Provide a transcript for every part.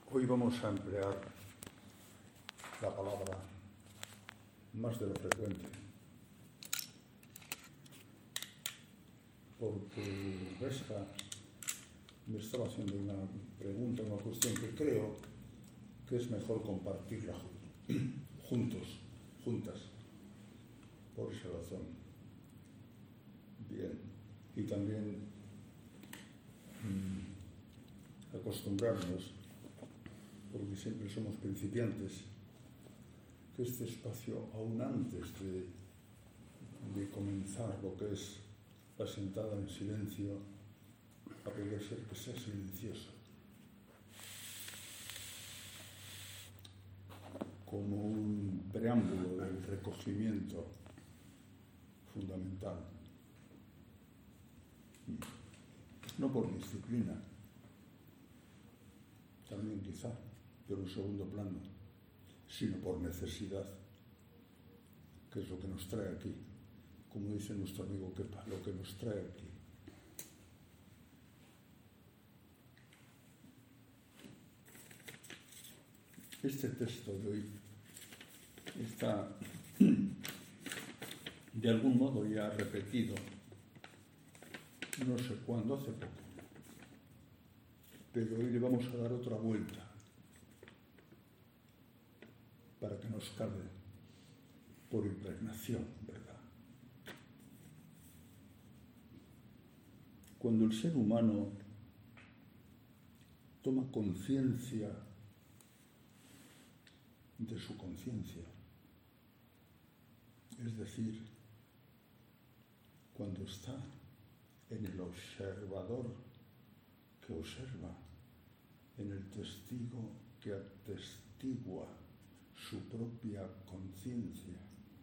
Hoy vamos a emplear la palabra más de lo frecuente, porque Vesca me estaba haciendo una pregunta, una cuestión que creo que es mejor compartirla juntas, por esa razón. Bien, y también acostumbrarnos, porque siempre somos principiantes, que este espacio, aún antes de comenzar lo que es la sentada en silencio, a poder ser que sea silencioso, como un preámbulo del recogimiento fundamental. No por disciplina, también quizá, pero en segundo plano, sino por necesidad, que es lo que nos trae aquí. Como dice nuestro amigo Kepa, lo que nos trae aquí. Este texto de hoy está, de algún modo, ya repetido, no sé cuándo, hace poco. Pero hoy le vamos a dar otra vuelta para que nos cabe por impregnación, ¿verdad? Cuando el ser humano toma conciencia de su conciencia, es decir, cuando está en el observador que observa, en el testigo que atestigua su propia conciencia.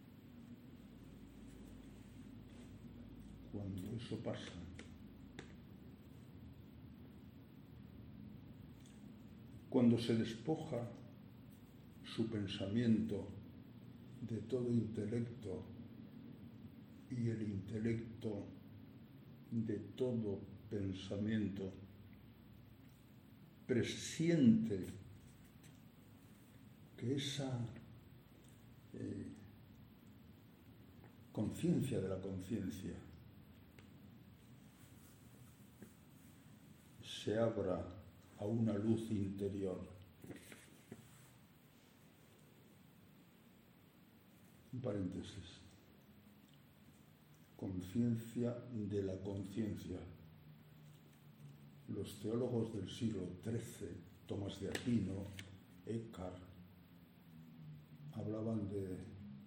Cuando eso pasa, cuando se despoja su pensamiento de todo intelecto y el intelecto de todo pensamiento, presiente que esa conciencia de la conciencia se abra a una luz interior. Un paréntesis. Conciencia de la conciencia. Los teólogos del siglo XIII, Tomás de Aquino, Eckhart, hablaban de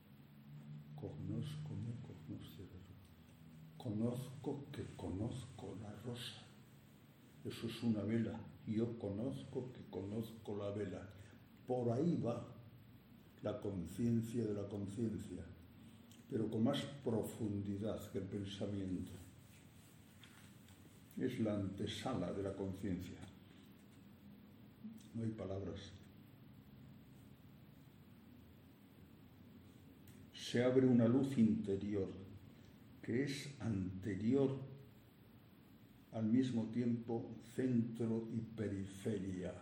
conozco que conozco la rosa. Eso es una vela. Yo conozco que conozco la vela. Por ahí va la conciencia de la conciencia, pero con más profundidad que el pensamiento. Es la antesala de la conciencia. No hay palabras. Se abre una luz interior que es anterior al mismo tiempo centro y periferia.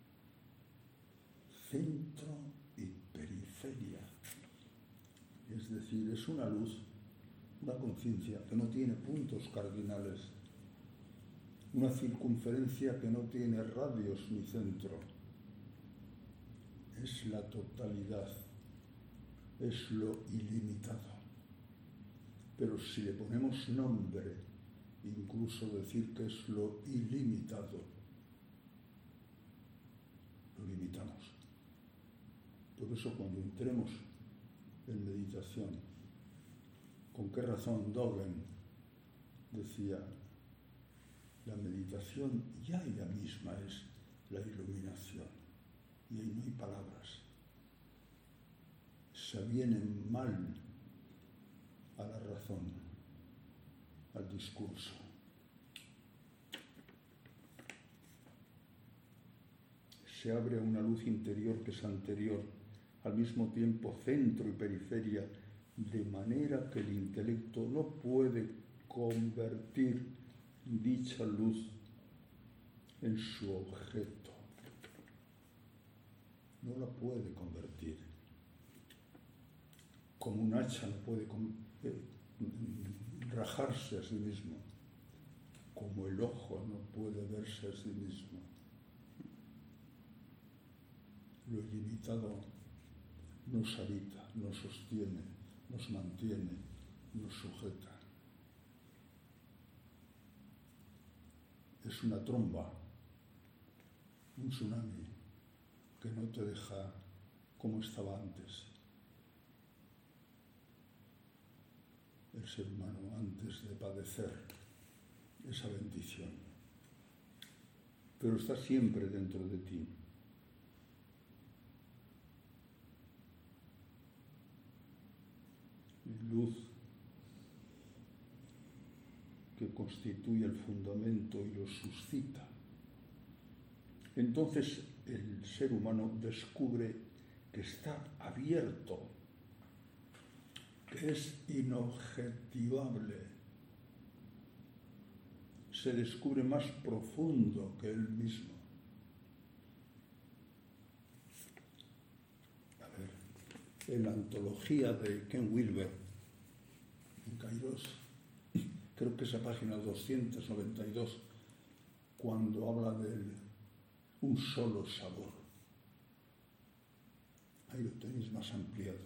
Centro y periferia. Es decir, es una luz, una conciencia que no tiene puntos cardinales, una circunferencia que no tiene radios ni centro. Es la totalidad, es lo ilimitado. Pero si le ponemos nombre, incluso decir que es lo ilimitado, lo limitamos. Por eso cuando entremos en meditación, ¿con qué razón Dogen decía, la meditación ya ella misma es la iluminación, y ahí no hay palabras? Se vienen mal a la razón, al discurso. Se abre una luz interior que es anterior, al mismo tiempo centro y periferia, de manera que el intelecto no puede convertir dicha luz en su objeto. no la puede convertir. Como un hacha no puede rajarse a sí mismo, como el ojo no puede verse a sí mismo. Lo ilimitado nos habita, nos sostiene, nos mantiene, nos sujeta. Es una tromba, un tsunami que no te deja como estaba antes. El ser humano antes de padecer esa bendición. Pero está siempre dentro de ti. Luz que constituye el fundamento y lo suscita. Entonces el ser humano descubre que está abierto, que es inobjetivable, se descubre más profundo que él mismo. A ver, en la antología de Ken Wilber, en Kairos, creo que es la página 292, cuando habla de un solo sabor. Ahí lo tenéis más ampliado.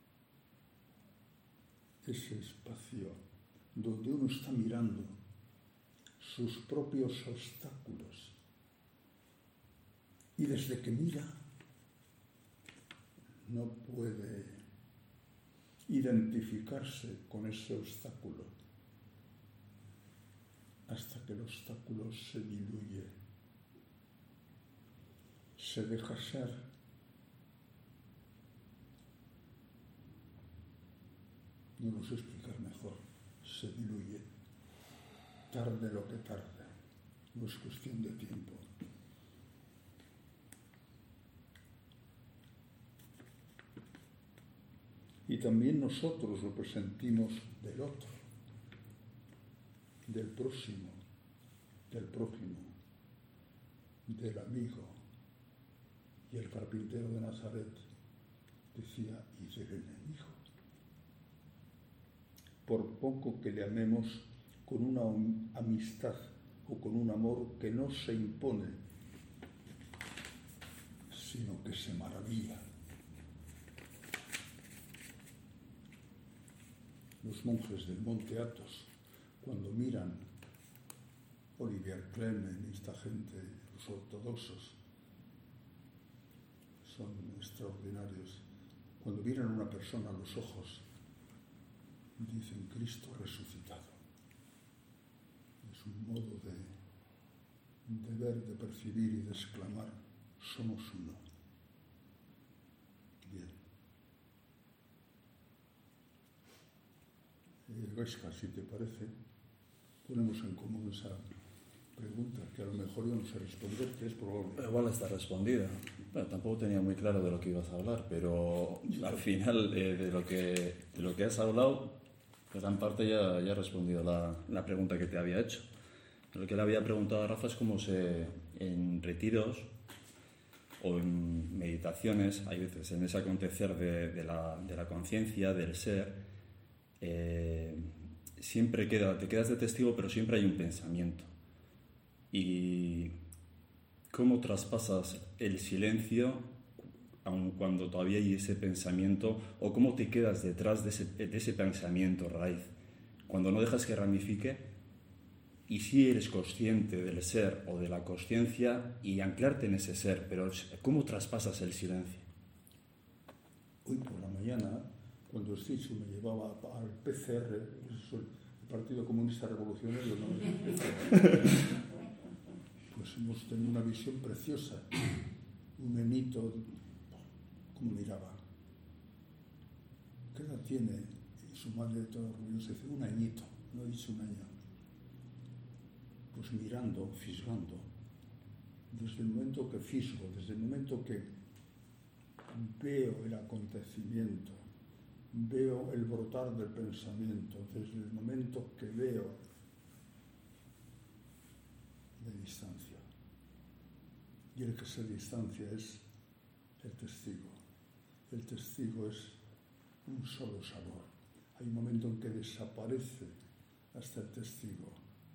Ese espacio donde uno está mirando sus propios obstáculos y desde que mira no puede identificarse con ese obstáculo hasta que el obstáculo se diluye, se deja ser. No lo sé explicar mejor, se diluye, tarde lo que tarde, no es cuestión de tiempo. Y también nosotros lo presentimos del otro, del próximo, del prójimo, del amigo. Y el carpintero de Nazaret decía, y del enemigo. Por poco que le amemos con una amistad o con un amor que no se impone, sino que se maravilla. Los monjes del Monte Athos, cuando miran Olivier Clemen y esta gente, los ortodoxos, son extraordinarios. Cuando miran a una persona a los ojos, dicen Cristo resucitado. Es un modo de ver, de percibir y de exclamar, somos uno. Bien. Resca, si te parece, ponemos en común esa pregunta que a lo mejor yo no sé responder, que es probable. Igual está respondida. Bueno, tampoco tenía muy claro de lo que ibas a hablar, pero al final de lo que has hablado, gran parte ya he respondido la pregunta que te había hecho. Lo que le había preguntado a Rafa es cómo en retiros o en meditaciones, hay veces en ese acontecer de la conciencia, del ser, siempre te quedas de testigo, pero siempre hay un pensamiento. Y cómo traspasas el silencio aun cuando todavía hay ese pensamiento, o cómo te quedas detrás de ese pensamiento raíz, cuando no dejas que ramifique, y si eres consciente del ser o de la consciencia y anclarte en ese ser, pero ¿cómo traspasas el silencio? Hoy por la mañana, cuando Stichu me llevaba al PCR, el Partido Comunista Revolucionario, pues hemos tenido una visión preciosa, un nenito, como miraba. ¿Qué edad tiene? Y su madre toda orgullosa dice, un añito, no he dicho un año. Pues mirando, fisgando, desde el momento que fisgo, desde el momento que veo el acontecimiento, veo el brotar del pensamiento, desde el momento que veo de distancia. Y el que se distancia es el testigo. El testigo es un solo sabor. Hay un momento en que desaparece hasta el testigo.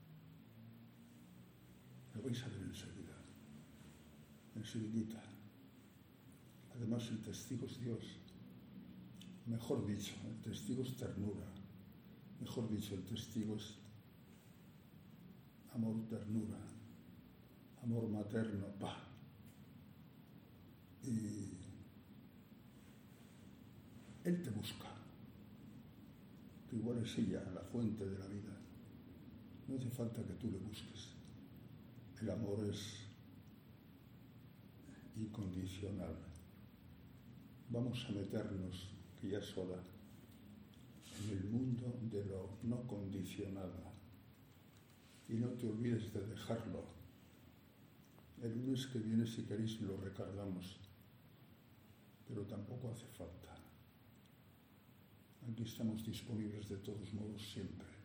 Lo vais a ver enseguida. Además, el testigo es Dios. Mejor dicho, el testigo es ternura. Mejor dicho, el testigo es amor, ternura, amor materno, Y Él te busca, que igual es ella la fuente de la vida. No hace falta que tú le busques. El amor es incondicional. Vamos a meternos, que ya es hora, en el mundo de lo no condicionado. Y no te olvides de dejarlo. El lunes que viene, si queréis, lo recargamos. Pero tampoco hace falta. Aquí estamos disponibles de todos modos siempre.